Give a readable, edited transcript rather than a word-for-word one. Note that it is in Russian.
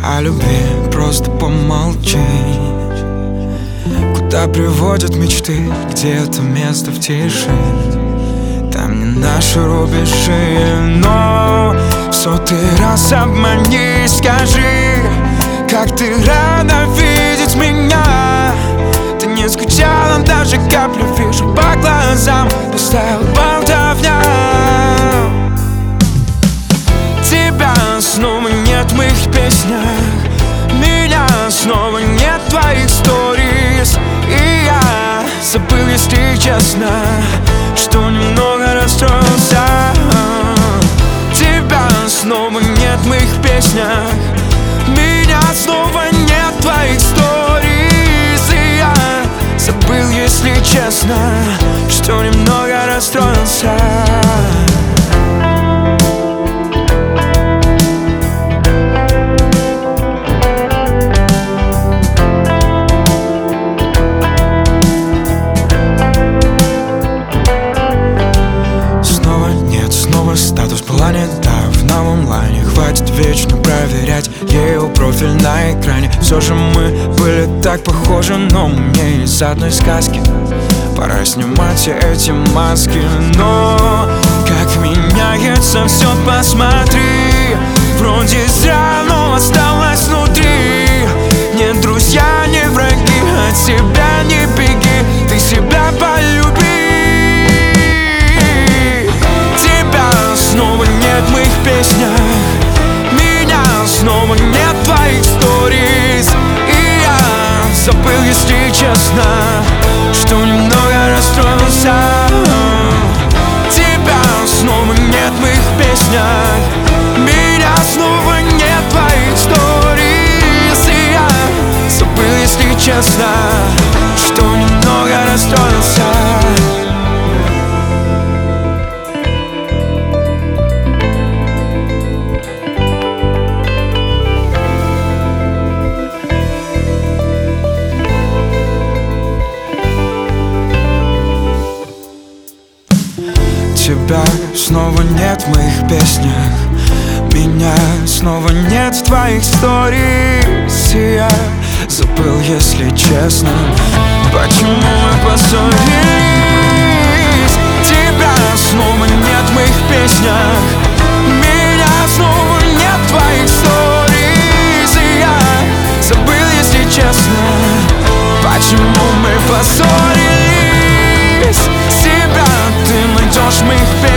о любви просто помолчи. Куда приводят мечты, где это место в тиши? Там не наши рубежи, но в сотый раз обмани, скажи, как ты рада видеть меня. Ты не скучала даже каплю, вижу по глазам, поставил болтовня. Тебя снова нет в моих песнях, меня снова нет в твоих сторис. И я забыл, если честно, что немного расстроился. Тебя снова нет в моих песнях, меня снова нет в твоих сторис. И я забыл, если честно, что немного расстроился. Статус была не та в новом лайне. Хватит вечно проверять ее профиль на экране. Все же мы были так похожи, но мне из одной сказки. Пора снимать все эти маски. Но как меняется все, посмотри. Вроде зря, но осталось внутри. Нет друзья, не враги, от себя не беги, ты себя полюби. Снова нет в моих песнях, меня снова нет в твоих сторис. И я забыл, если честно, что немного расстроился. Тебя снова нет в моих песнях, меня снова нет в твоих сторис. И я забыл, если честно, что немного расстроился. Тебя снова нет в моих песнях, меня снова нет в твоих сторис. И я забыл, если честно, почему мы поссорились. Тебя снова нет в моих песнях, меня снова нет в твоих сторис. И я забыл, если честно, почему мы поссорились. Себя ты найдешь в моих песнях.